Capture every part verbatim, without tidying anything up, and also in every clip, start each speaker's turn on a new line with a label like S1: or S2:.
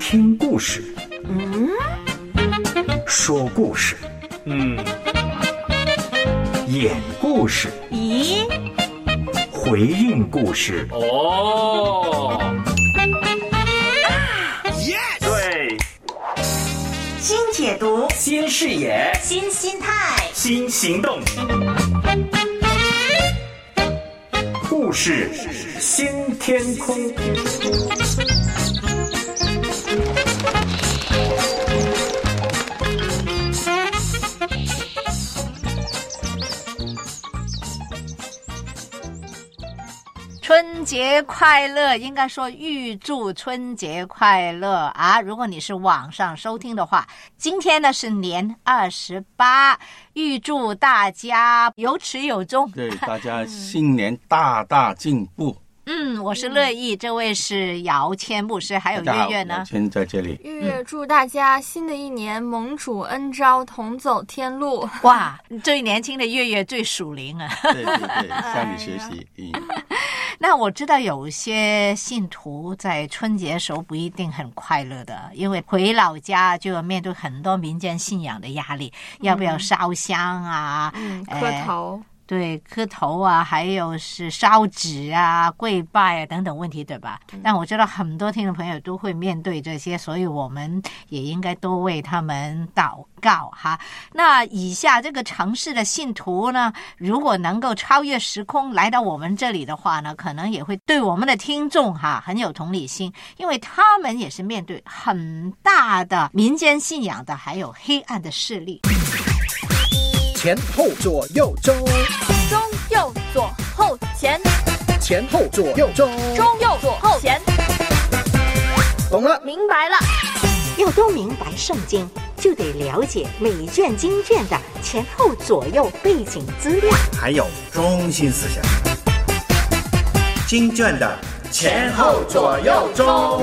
S1: 听故事，
S2: 嗯，
S1: 说故事，
S3: 嗯，
S1: 演故事，
S2: 咦，
S1: 回应故事。
S3: 哦，
S1: 对，
S2: 新解读，
S1: 新视野，
S2: 新心态，
S1: 新行动，故事新天空。
S4: 春节快乐，应该说预祝春节快乐啊！如果你是网上收听的话，今天呢是年二十八，预祝大家有始有终，
S3: 对大家新年大大进步。
S4: 嗯，我是乐意，这位是姚谦牧师，还有月月呢。
S3: 姚谦在这里。
S5: 月月祝大家新的一年蒙主恩召，同走天路。
S4: 哇，最年轻的月月最属灵啊！
S3: 对对对，向你学习。嗯。
S4: 那我知道有些信徒在春节时候不一定很快乐的，因为回老家就要面对很多民间信仰的压力，嗯、要不要烧香啊？
S5: 嗯，磕头。呃
S4: 对，磕头啊，还有是烧纸啊、跪拜啊等等问题，对吧？嗯、但我知道很多听众朋友都会面对这些，所以我们也应该多为他们祷告哈。那以下这个城市的信徒呢，如果能够超越时空来到我们这里的话呢，可能也会对我们的听众哈很有同理心，因为他们也是面对很大的民间信仰的，还有黑暗的势力。
S6: 前后左右中，
S5: 中右左后前，
S6: 前后左右中，
S5: 中右左后前。
S6: 懂了，
S5: 明白了。
S2: 要都明白圣经，就得了解每卷经卷的前后左右背景资料，
S7: 还有中心思想。经卷的前后左右中。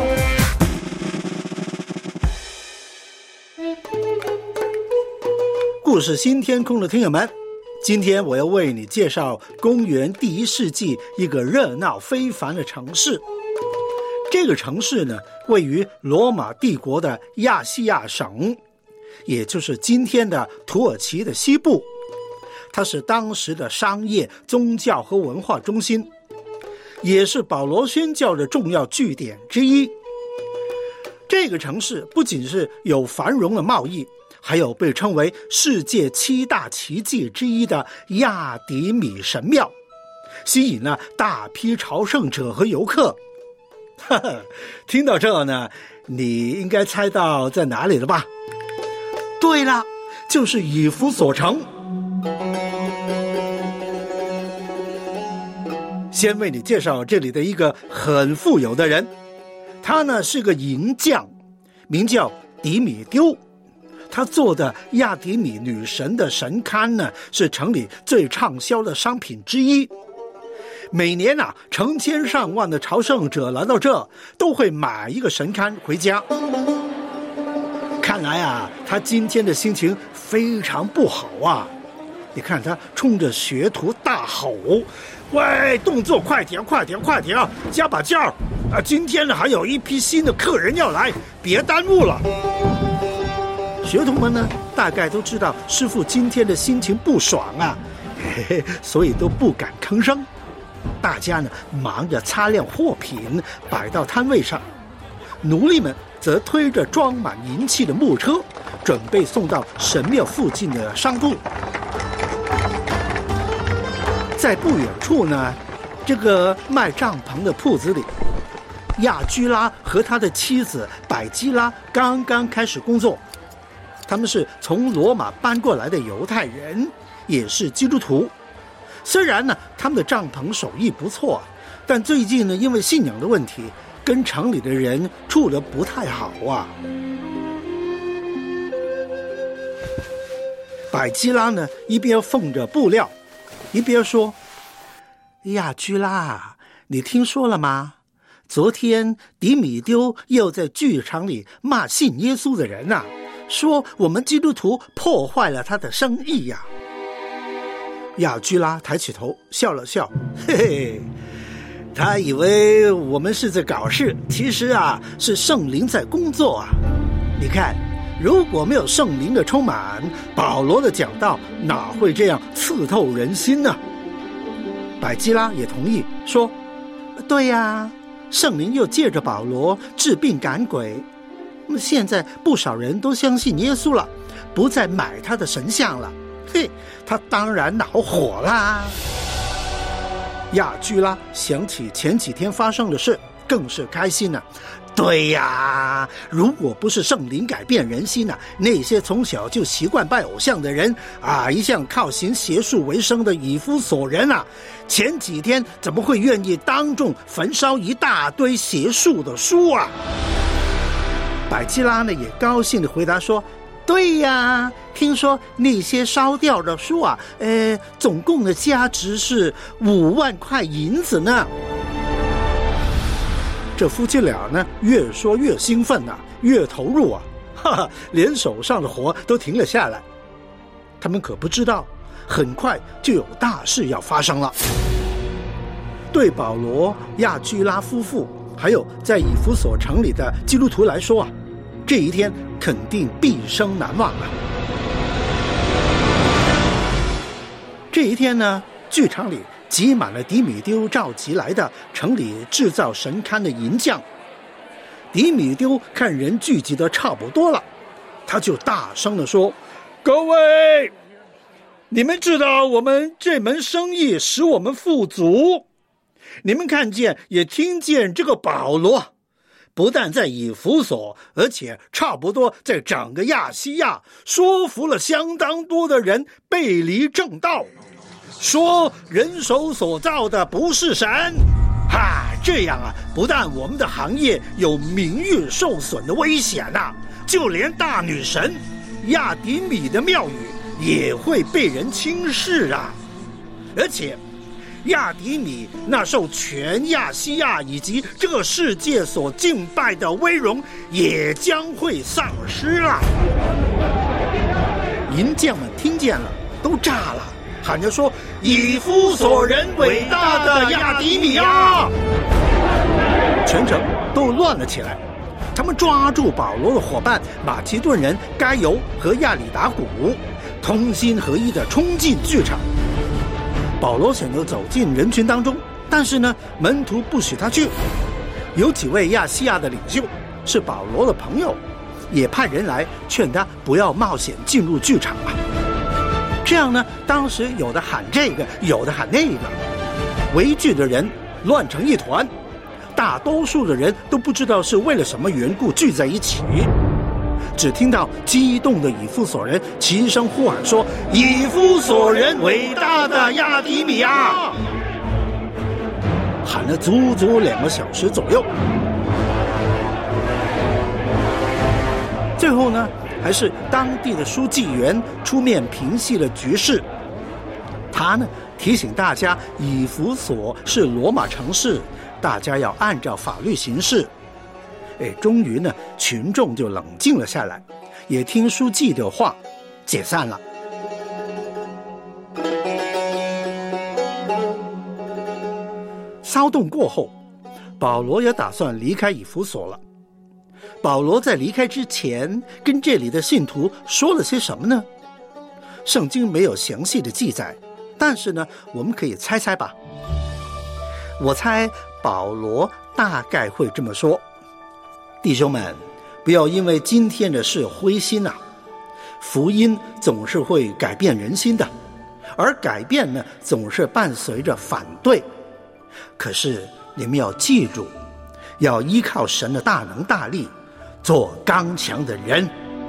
S6: 故事新天空的听友们，今天我要为你介绍公元第一世纪一个热闹非凡的城市。这个城市呢，位于罗马帝国的亚细亚省，也就是今天的土耳其的西部。它是当时的商业、宗教和文化中心，也是保罗宣教的重要据点之一。这个城市不仅是有繁荣的贸易，还有被称为世界七大奇迹之一的亚底米神庙，吸引了大批朝圣者和游客。呵呵，听到这呢，你应该猜到在哪里了吧？对了，就是以弗所城。先为你介绍这里的一个很富有的人，他呢是个银匠，名叫迪米丢。他做的亚底米女神的神龛呢，是城里最畅销的商品之一。每年啊，成千上万的朝圣者来到这，都会买一个神龛回家。看来啊，他今天的心情非常不好啊！你看他冲着学徒大吼：“喂，动作快点，快点，快点，加把劲儿！啊，今天呢还有一批新的客人要来，别耽误了。”学徒们呢，大概都知道师傅今天的心情不爽啊，嘿嘿，所以都不敢吭声。大家呢，忙着擦亮货品，摆到摊位上。奴隶们则推着装满银器的木车，准备送到神庙附近的商铺。在不远处呢，这个卖帐篷的铺子里，亚居拉和他的妻子百基拉刚刚开始工作。他们是从罗马搬过来的犹太人，也是基督徒。虽然呢，他们的帐篷手艺不错，但最近呢，因为信仰的问题，跟城里的人处得不太好啊。百基拉呢，一边缝着布料，一边说：“亚居拉，你听说了吗？昨天迪米丢又在剧场里骂信耶稣的人啊。说我们基督徒破坏了他的生意呀、啊！”亚居拉抬起头笑了笑，嘿嘿， 他以为我们是在搞事，其实啊是圣灵在工作啊。你看，如果没有圣灵的充满，保罗的讲道哪会这样刺透人心呢？百基拉也同意说，对呀，圣灵又借着保罗治病赶鬼，现在不少人都相信耶稣了，不再买他的神像了。嘿，他当然恼火啦。亚居拉想起前几天发生的事，更是开心了、啊。对呀，如果不是圣灵改变人心啊，那些从小就习惯拜偶像的人啊，一向靠行邪术为生的以弗所人啊，前几天怎么会愿意当众焚烧一大堆邪术的书啊？百基拉呢也高兴地回答说，对呀，听说那些烧掉的书啊，呃，总共的价值是五万块银子呢。这夫妻俩呢，越说越兴奋啊，越投入啊，哈哈，连手上的活都停了下来。他们可不知道，很快就有大事要发生了。对保罗、亚居拉夫妇，还有在以弗所城里的基督徒来说啊，这一天肯定毕生难忘啊。这一天呢，剧场里挤满了迪米丢召集来的城里制造神龛的银匠。迪米丢看人聚集的差不多了，他就大声地说，各位，你们知道我们这门生意使我们富足，你们看见也听见这个保罗不但在以弗所，而且差不多在整个亚细亚说服了相当多的人背离正道，说人手所造的不是神。哈，这样啊，不但我们的行业有名誉受损的危险啊，就连大女神亚底米的庙宇也会被人轻视啊。而且亚底米那受全亚细亚以及这个世界所敬拜的威荣也将会丧失了。银匠们听见了都炸了，喊着说，以弗所人伟大的亚底米啊！全城都乱了起来，他们抓住保罗的伙伴马其顿人该犹和亚里达古，同心合一地冲进剧场。保罗想要走进人群当中，但是呢，门徒不许他去。有几位亚细亚的领袖是保罗的朋友，也派人来劝他不要冒险进入剧场啊。这样呢，当时有的喊这个，有的喊那个，围聚的人乱成一团，大多数的人都不知道是为了什么缘故聚在一起。只听到激动的以弗所人齐声呼喊说，以弗所人伟大的亚底米啊！喊了足足两个小时左右。最后呢，还是当地的书记员出面平息了局势。他呢提醒大家，以弗所是罗马城市，大家要按照法律行事。哎，终于呢，群众就冷静了下来，也听书记的话，解散了。骚动过后，保罗也打算离开以弗所了。保罗在离开之前，跟这里的信徒说了些什么呢？圣经没有详细的记载，但是呢，我们可以猜猜吧。我猜保罗大概会这么说：弟兄们，不要因为今天的事灰心啊！福音总是会改变人心的，而改变呢，总是伴随着反对。可是你们要记住，要依靠神的大能大力，做刚强的人。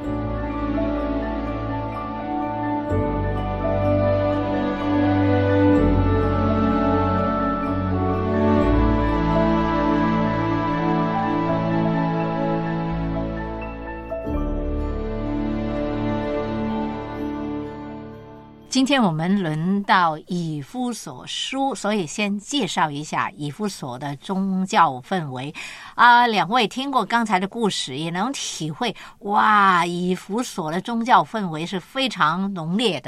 S4: 今天我们轮到以弗所书，所以先介绍一下以弗所的宗教氛围啊、呃。两位听过刚才的故事，也能体会哇，以弗所的宗教氛围是非常浓烈的吧？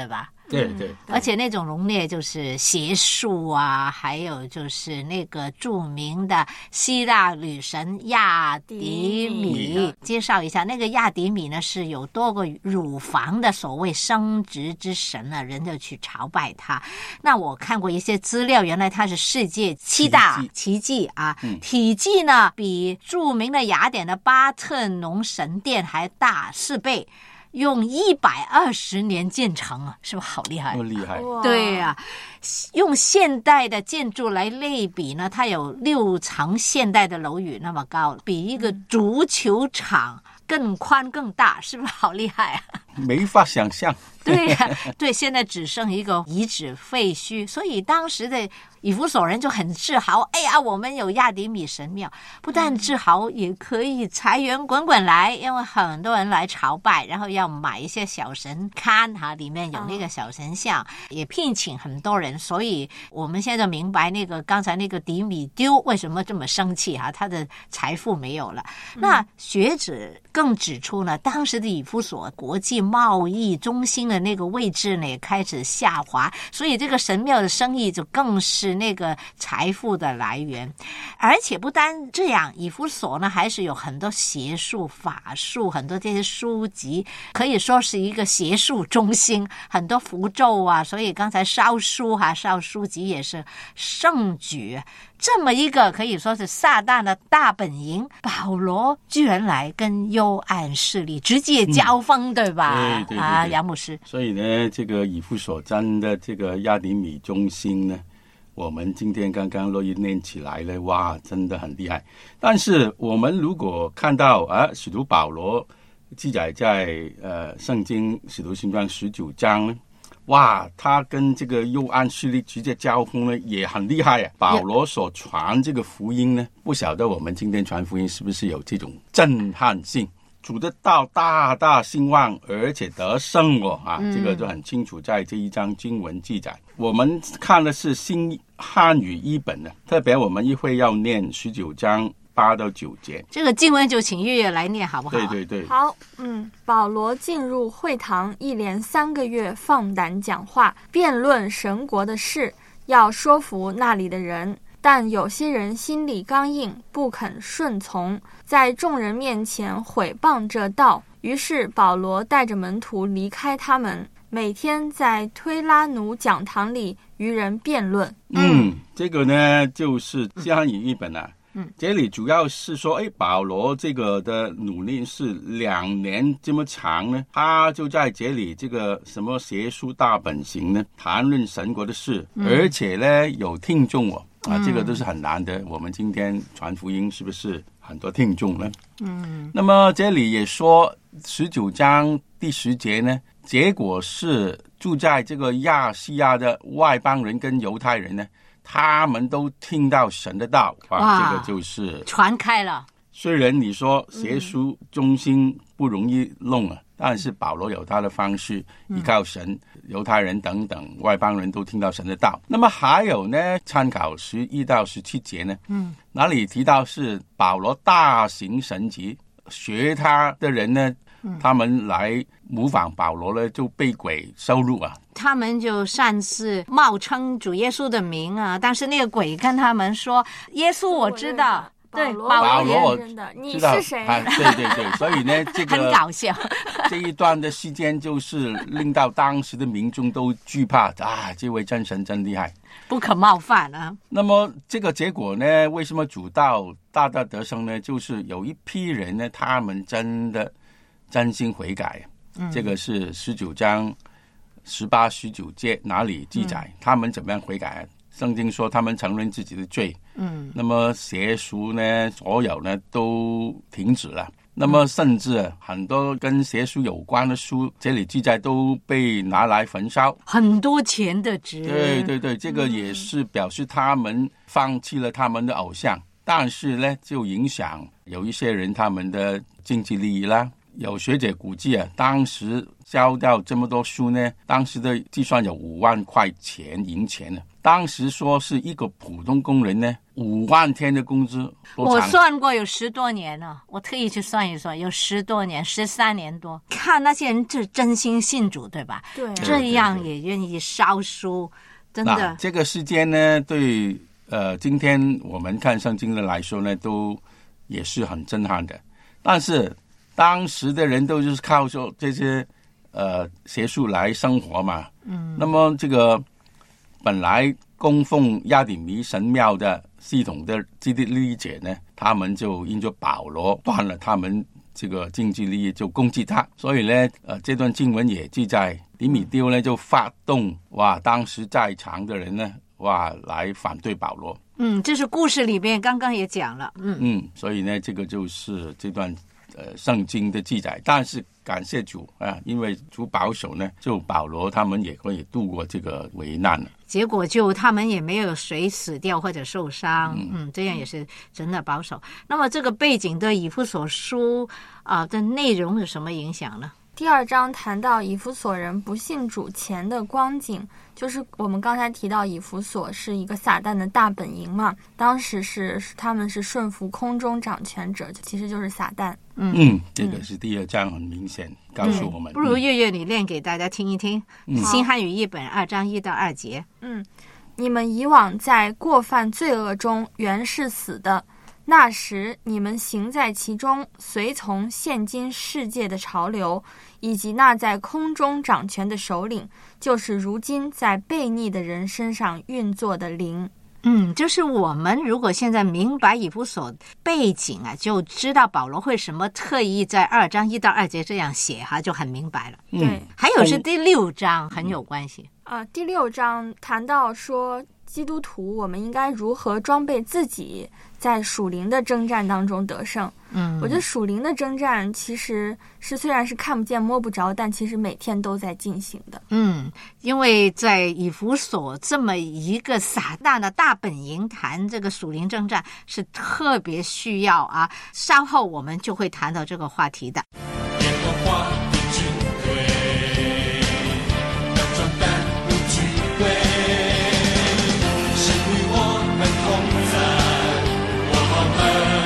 S3: 对对，
S4: 而且那种农业就是邪术啊，还有就是那个著名的希腊女神亚迪米。
S3: 迪米
S4: 介绍一下，那个亚迪米呢是有多个乳房的所谓生殖之神啊，人就去朝拜她。那我看过一些资料，原来她是世界七大奇迹啊，嗯、体积呢比著名的雅典的巴特农神殿还大四倍。用一百二十年建成啊，是不是好厉害？
S3: 那么厉害！
S4: 对呀、啊，用现代的建筑来类比呢，它有六层现代的楼宇那么高，比一个足球场更宽更大，是不是好厉害啊？
S3: 没法想象。
S4: 对呀、啊，对，现在只剩一个遗址废墟，所以当时的以弗所人就很自豪，哎呀，我们有亚迪米神庙，不但自豪，也可以财源滚滚来，因为很多人来朝拜，然后要买一些小神龛哈，里面有那个小神像，也聘请很多人，所以我们现在明白那个刚才那个迪米丢为什么这么生气哈，他的财富没有了。那学者更指出呢，当时的以弗所国际贸易中心的那个位置呢也开始下滑，所以这个神庙的生意就更是那个财富的来源。而且不单这样，以弗所呢还是有很多邪术法术，很多这些书籍，可以说是一个邪术中心，很多符咒啊，所以刚才烧书哈、啊、烧书籍也是盛举。这么一个可以说是撒旦的大本营，保罗居然来跟幽暗势力直接交锋、嗯、对吧？
S3: 对对对对
S4: 啊，杨牧师。
S3: 所以呢，这个以弗所站的这个亚迪米中心呢，我们今天刚刚录音念起来了，哇，真的很厉害。但是我们如果看到啊，使徒保罗记载在呃圣经使徒行传十九章呢，哇，他跟这个幽暗势力直接交锋呢，也很厉害啊！保罗所传这个福音呢，不晓得我们今天传福音是不是有这种震撼性？主的道大大兴旺，而且得胜哦啊！嗯、这个就很清楚，在这一章经文记载。我们看的是新汉语译本的，特别我们一会要念十九章八到九节。
S4: 这个经文就请月月来念好不好？
S3: 对对对。
S5: 好，嗯，保罗进入会堂，一连三个月放胆讲话，辩论神国的事，要说服那里的人。但有些人心里刚硬，不肯顺从，在众人面前毁谤这道。于是保罗带着门徒离开他们，每天在推拉努讲堂里与人辩论。
S3: 嗯，这个呢就是新汉语译本啊。嗯，这里主要是说，哎，保罗这个的努力是两年这么长呢，他就在这里这个什么邪术大本行呢，谈论神国的事，嗯、而且呢有听众哦，啊，这个都是很难的。我们今天传福音是不是很多听众呢？嗯，那么这里也说十九章第十节呢，结果是住在这个亚细亚的外邦人跟犹太人呢，他们都听到神的道啊，这个就是
S4: 传开了。
S3: 虽然你说邪术中心不容易弄啊，嗯、但是保罗有他的方式，依靠神，嗯、犹太人等等外邦人都听到神的道。那么还有呢，参考十一到十七节呢，嗯，哪里提到是保罗大行神迹，学他的人呢？嗯、他们来模仿保罗呢，就被鬼收入啊。
S4: 他们就擅自冒称主耶稣的名啊，但是那个鬼跟他们说：“耶稣我知道。”对，
S5: 保
S3: 罗我
S5: 知道你是谁？
S3: 啊、对对对，所以呢，这个
S4: 很搞笑。
S3: 这一段的时间就是令到当时的民众都惧怕啊，这位真神真厉害，
S4: 不可冒犯啊。
S3: 那么这个结果呢，为什么主道大大得胜呢？就是有一批人呢，他们真的真心悔改。嗯、这个是十九章十八、十九节哪里记载、嗯、他们怎么样悔改？圣经说他们承认自己的罪，嗯，那么邪术呢，所有呢都停止了。那么甚至很多跟邪术有关的书，这里记载都被拿来焚烧，
S4: 很多钱的值。
S3: 对对对，这个也是表示他们放弃了他们的偶像，嗯、但是呢，就影响有一些人他们的经济利益啦。有学者估计啊，当时烧掉这么多书呢，当时的计算有五万块钱银钱呢。 当时说是一个普通工人呢，五万天的工资。
S4: 我算过有十多年了，我特意去算一算，有十多年，十三年多。看那些人是真心信主，对吧？
S5: 对，
S4: 这样也愿意烧书，真的。
S3: 这个时间呢，对呃，今天我们看圣经的来说呢，都也是很震撼的。但是当时的人都是靠说这些呃邪术来生活嘛，嗯，那么这个本来供奉亚底米神庙的系统的基地利益者呢，他们就因着保罗断了他们这个经济利益，就攻击他，所以呢，呃，这段经文也记载，底米丢呢就发动哇，当时在场的人呢，哇，来反对保罗。
S4: 嗯，这是故事里面刚刚也讲了，嗯
S3: 嗯，所以呢，这个就是这段呃圣经的记载。但是感谢主啊，因为主保守呢，就保罗他们也可以度过这个危难了。
S4: 结果就他们也没有谁死掉或者受伤，嗯, 嗯这样也是真的保守。那么这个背景对以弗所书啊、呃、的内容有什么影响呢？
S5: 第二章谈到以弗所人不信主前的光景，就是我们刚才提到以弗所是一个撒旦的大本营嘛，当时是他们是顺服空中掌权者，其实就是撒旦。
S3: 嗯嗯，这个是第二章很明显告诉我们。
S4: 嗯、不如月月你念给大家听一听，嗯、新汉语译本二章一到二节。
S5: 嗯，你们以往在过犯罪恶中原是死的，那时你们行在其中，随从现今世界的潮流，以及那在空中掌权的首领，就是如今在悖逆的人身上运作的灵。
S4: 嗯，就是我们如果现在明白以弗所背景啊，就知道保罗为什么特意在二章一到二节这样写哈，就很明白了。
S5: 对、嗯，
S4: 还有是第六章很有关系
S5: 啊、呃。第六章谈到说，基督徒我们应该如何装备自己，在属灵的征战当中得胜。嗯，我觉得属灵的征战其实是虽然是看不见摸不着，但其实每天都在进行的。
S4: 嗯，因为在以弗所这么一个撒旦的大本营谈这个属灵征战是特别需要啊，稍后我们就会谈到这个话题的。
S8: 耶和华的军队要装弹不惧畏，神与我们同在，我们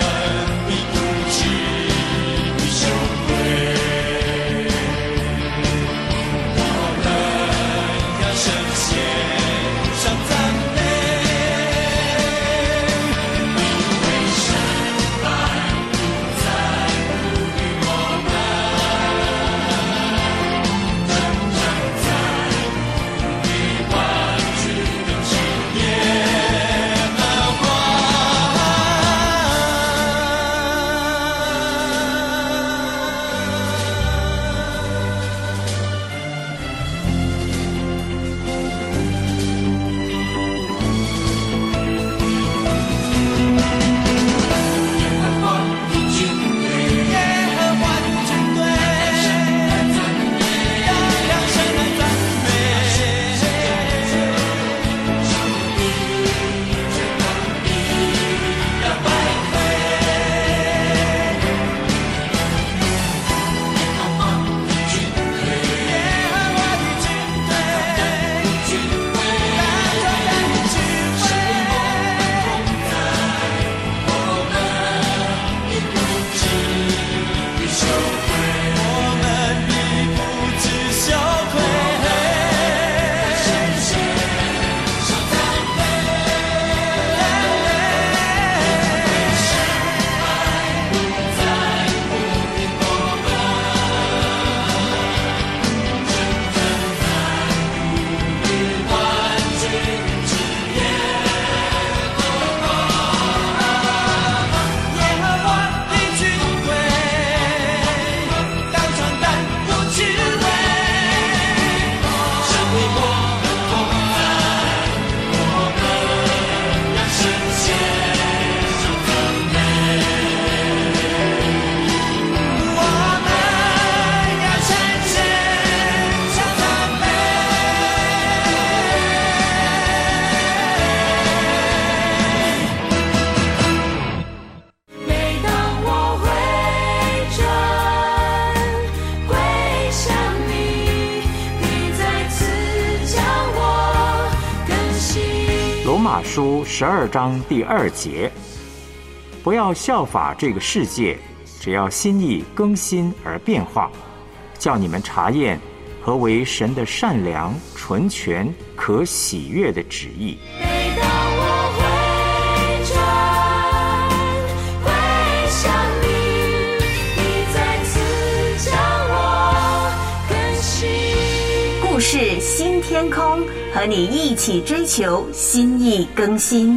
S9: 书十二章第二节，不要效法这个世界，只要心意更新而变化，叫你们察验何为神的善良、纯全、可喜悦的旨意。
S8: 每当我回转归向你，你再次将我更新。
S2: 故事新天空，和你一起追求心意更新。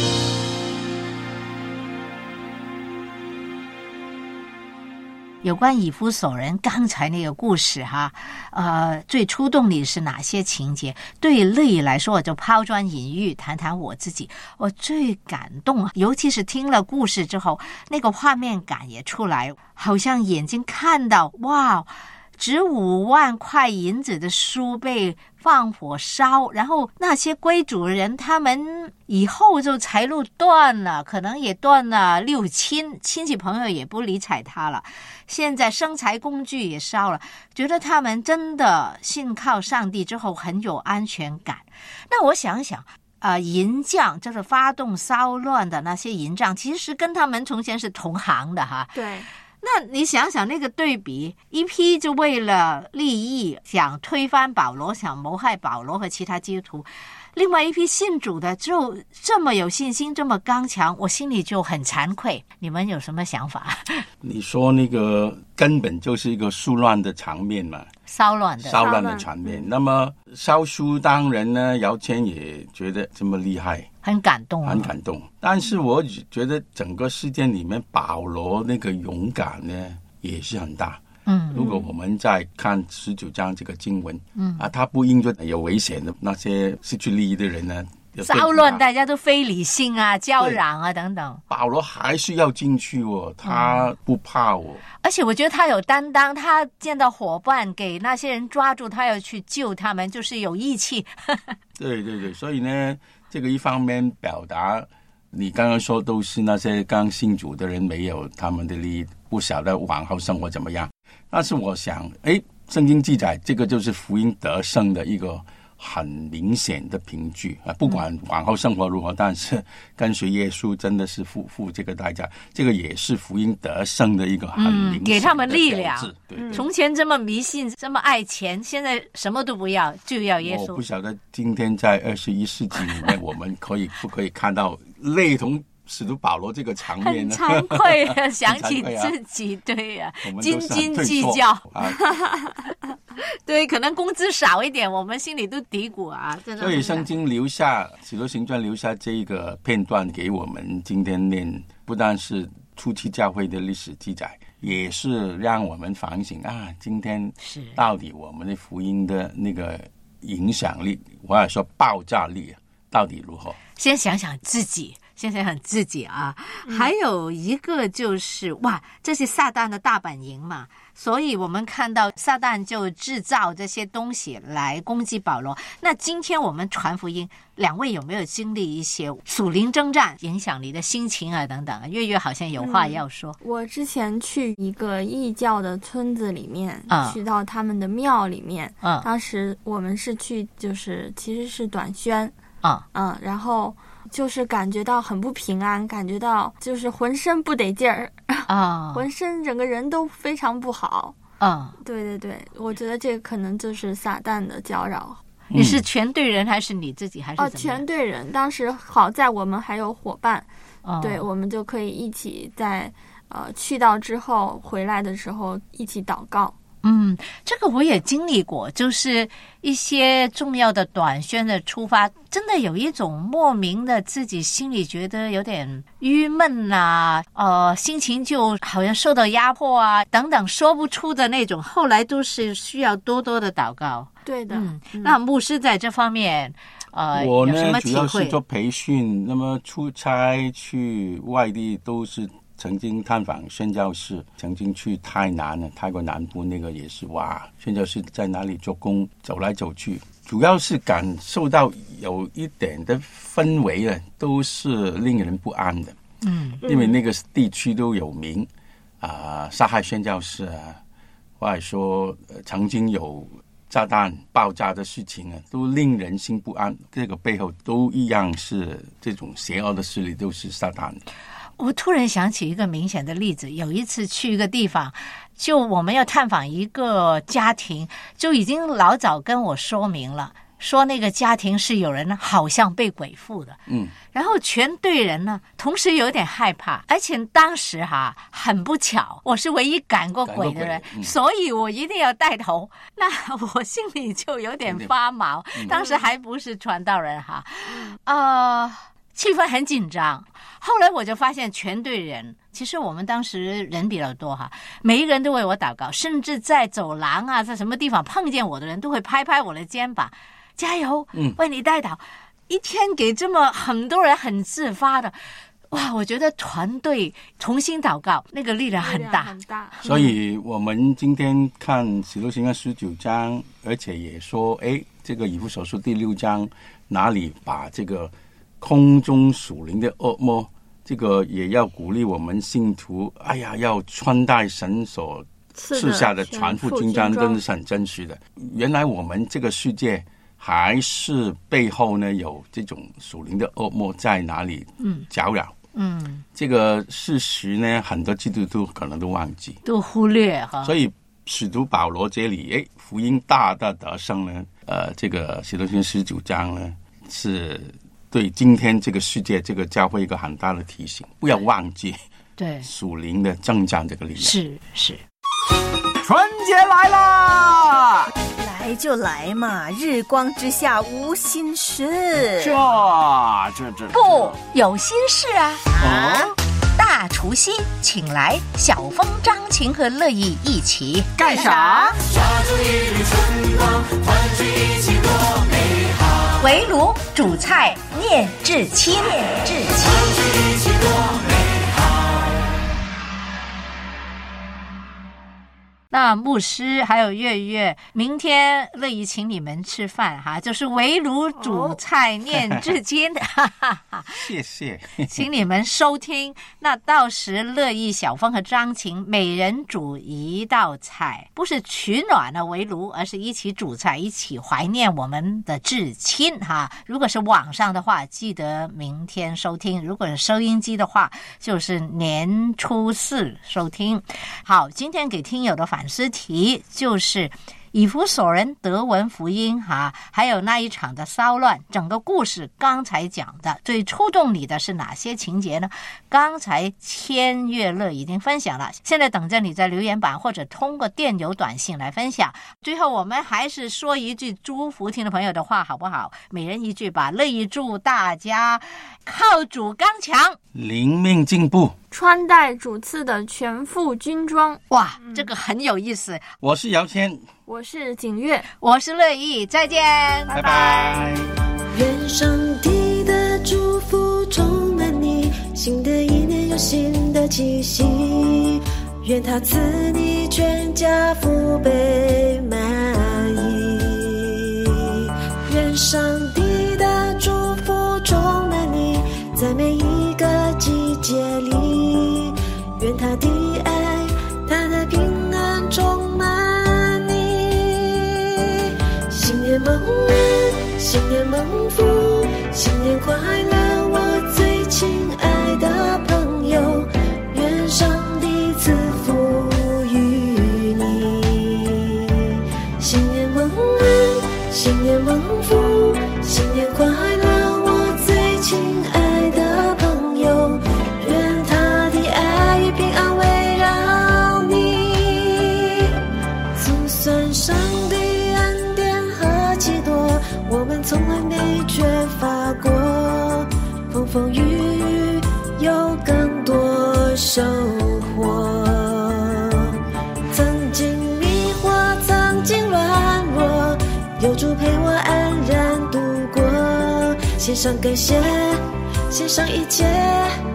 S4: 有关以弗所人刚才那个故事哈，呃，最触动你是哪些情节？对乐意来说，我就抛砖引玉，谈谈我自己。我最感动，尤其是听了故事之后，那个画面感也出来，好像眼睛看到哇，值五万块银子的书被放火烧，然后那些归主人他们以后就财路断了，可能也断了六亲，亲戚朋友也不理睬他了，现在生财工具也烧了，觉得他们真的信靠上帝之后很有安全感。那我想想呃，银匠就是发动骚乱的那些银匠，其实跟他们从前是同行的哈。
S5: 对，
S4: 那你想想那个对比，一批就为了利益想推翻保罗，想谋害保罗和其他基督徒，另外一批信主的就这么有信心，这么刚强，我心里就很惭愧。你们有什么想法？
S3: 你说那个根本就是一个骚乱的场面嘛，
S4: 骚乱的
S3: 骚乱的场面。那么烧书当然呢，姚谦也觉得这么厉害，
S4: 很感动、啊，
S3: 很感动。但是我觉得整个事件里面，保罗那个勇敢呢也是很大。
S4: 嗯，
S3: 如果我们再看十九章这个经文，嗯啊，他不因着有危险的那些失去利益的人呢，
S4: 骚乱，大家都非理性啊，叫嚷啊等等。
S3: 保罗还是要进去哦，他不怕哦、嗯。
S4: 而且我觉得他有担当，他见到伙伴给那些人抓住，他要去救他们，就是有义气。
S3: 对对对，所以呢，这个一方面表达你刚刚说都是那些刚信主的人没有他们的利益，不晓得往后生活怎么样。但是我想，哎，圣经记载这个就是福音得胜的一个很明显的凭据啊！不管往后生活如何，但是跟随耶稣真的是付付这个代价，这个也是福音得胜的一个很明显的标志、嗯、
S4: 给他们力量。
S3: 对对，
S4: 从前这么迷信，这么爱钱，现在什么都不要，就要耶稣。
S3: 我不晓得今天在二十一世纪里面，我们可以不可以看到类同使徒保罗这个场面呢？
S4: 很惭愧啊，想起自己，对呀、啊，斤斤计较。啊、对，可能工资少一点，我们心里都嘀咕啊。真的。
S3: 所以圣经留下《使徒行传》留下这个片段给我们今天念，不但是初期教会的历史记载，也是让我们反省啊，今天到底我们的福音的那个影响力，或者说爆炸力到底如何？
S4: 先想想自己。先想想自己啊，还有一个就是哇，这是撒旦的大本营嘛，所以我们看到撒旦就制造这些东西来攻击保罗。那今天我们传福音，两位有没有经历一些属灵征战，影响你的心情啊等等？月月好像有话要说。
S5: 嗯、我之前去一个异教的村子里面，嗯、去到他们的庙里面，嗯，当时我们是去，就是其实是短宣，嗯嗯，然后。就是感觉到很不平安，感觉到就是浑身不得劲儿啊，浑身整个人都非常不好啊。对对对，我觉得这个可能就是撒旦的搅扰。
S4: 你是全队人还是你自己还是？
S5: 哦，全队人。当时好在我们还有伙伴，哦、对，我们就可以一起在呃去到之后回来的时候一起祷告。
S4: 嗯，这个我也经历过，就是一些重要的短宣的出发，真的有一种莫名的自己心里觉得有点郁闷啊，呃，心情就好像受到压迫啊，等等说不出的那种。后来都是需要多多的祷告。
S5: 对的，
S4: 嗯，嗯那牧师在这方面，呃，
S3: 我呢
S4: 有什么体会？
S3: 主要是做培训，那么出差去外地都是。曾经探访宣教士，曾经去泰南呢，泰国南部那个也是哇，宣教士在哪里做工，走来走去，主要是感受到有一点的氛围啊，都是令人不安的。嗯，因为那个地区都有名啊、呃，杀害宣教士啊，或者说、呃、曾经有炸弹爆炸的事情呢，都令人心不安。这个背后都一样是这种邪恶的势力，都是撒旦。
S4: 我突然想起一个明显的例子，有一次去一个地方，就我们要探访一个家庭，就已经老早跟我说明了，说那个家庭是有人好像被鬼附的，
S3: 嗯，
S4: 然后全队人呢，同时有点害怕，而且当时哈很不巧，我是唯一赶过鬼的人，
S3: 嗯、
S4: 所以我一定要带头，那我心里就有点发毛。嗯、当时还不是传道人哈，呃，气氛很紧张。后来我就发现全队人，其实我们当时人比较多哈，每一个人都为我祷告，甚至在走廊啊，在什么地方碰见我的人都会拍拍我的肩膀，加油，
S3: 嗯，
S4: 为你代祷。一天给这么很多人很自发的，哇，我觉得团队同心祷告那个力量很大，
S5: 很大。
S3: 所以我们今天看使徒行传十九章，而且也说，哎，这个以弗所书第六章哪里把这个空中属灵的恶魔，这个也要鼓励我们信徒，哎呀，要穿戴神所赐下的全副军装，真的是很真实的。原来我们这个世界还是背后呢有这种属灵的恶魔在哪里搅扰，
S4: 嗯，嗯
S3: 这个事实呢，很多基督徒可能都忘记，
S4: 都忽略哈。
S3: 所以使徒保罗这里，哎，福音大大得胜呢，呃，这个使徒行传十九章呢是对今天这个世界这个教会一个很大的提醒，不要忘记
S4: 对
S3: 属灵的征战这个力量。
S4: 是是，
S10: 春节来啦！
S11: 来就来嘛，日光之下无心事。
S10: 这这这
S2: 不有心事啊！
S10: 啊！
S2: 大除夕，请来小峰、张晴和乐意一起
S10: 干啥？
S8: 抓住一缕春光，团聚一起多美好。
S2: 围炉煮菜念至亲，念至亲。
S8: 团聚一起多美好。
S4: 那牧师还有月月，明天乐意请你们吃饭哈，就是围炉煮菜念至亲，哈哈哈。
S3: 谢谢，
S4: 请你们收听。那到时乐意、小峰和张晴每人煮一道菜，不是取暖的围炉，而是一起煮菜，一起怀念我们的至亲哈。如果是网上的话，记得明天收听；如果是收音机的话，就是年初四收听。好，今天给听友的反思题就是以弗所人得闻福音哈，还有那一场的骚乱，整个故事刚才讲的最触动你的是哪些情节呢？刚才千月乐已经分享了，现在等着你在留言板或者通过电邮短信来分享。最后我们还是说一句祝福听的朋友的话好不好？每人一句吧。乐意祝大家靠主刚强，
S3: 灵命进步，
S5: 穿戴主赐的全副军装。
S4: 哇，这个很有意思。
S3: 我是姚谦，
S5: 我是景月，
S4: 我是乐意，再见，
S3: 拜拜。
S12: 愿上帝的祝福充满你，新的一年有新的气息，愿他赐你全家福杯满溢。愿上帝的祝福充满你，在每一个季节里，愿他的爱，他的平安充满你。新年蒙恩，新年蒙福，新年快乐，我最亲爱的朋友，愿上帝赐福于你。新年蒙恩，新年蒙福，新年快乐，我最亲爱的朋友，愿他的爱与平安围绕你。就算上帝恩典和几多，我们从来没缺乏过，风风雨雨有更多收获。曾经迷惑，曾经软弱，有主陪我安然度过，献上感谢，献上一切。